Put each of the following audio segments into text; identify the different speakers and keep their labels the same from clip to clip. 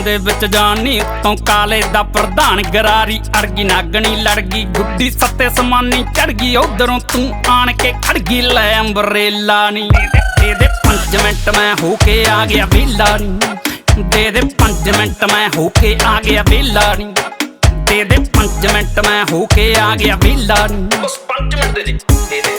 Speaker 1: दे विच जानी उत्तों काले दा प्रधान गरारी अड़गी नागनी लड़गी गुड्डी सत्ते समानी चढ़गी उधरों तू आन के खड़गी लै अंबरेला नी दे दे 5 मिनट मैं होके आ गया वेला नी दे दे 5 मिनट मैं होके आ गया वेला नी दे दे 5 मिनट मैं होके आ गया वेला नी बस 5 मिनट दे दे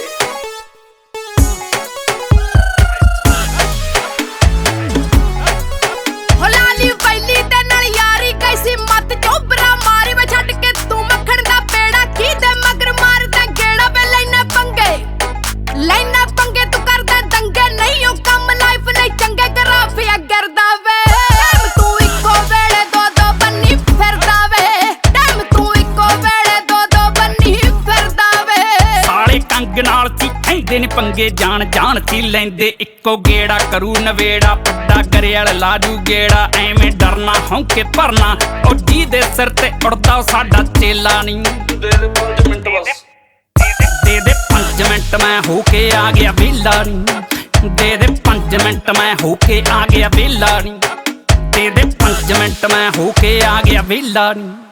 Speaker 1: नी पंगे जान जान सी लैंदे इक्को गेड़ा करू नवेड़ा पड्डा करेल लाजू गेड़ा एवें डरना हौंके भरना ओ जी दे सिर ते उड़दा साडा चेला नी दे दे 5 मिनट बस दे दे 5 मिनट मैं होके आ गया वेला नी दे दे 5 मिनट मैं होके आ गया वेला नी दे दे 5 मिनट मैं होके आ गया वेला नी।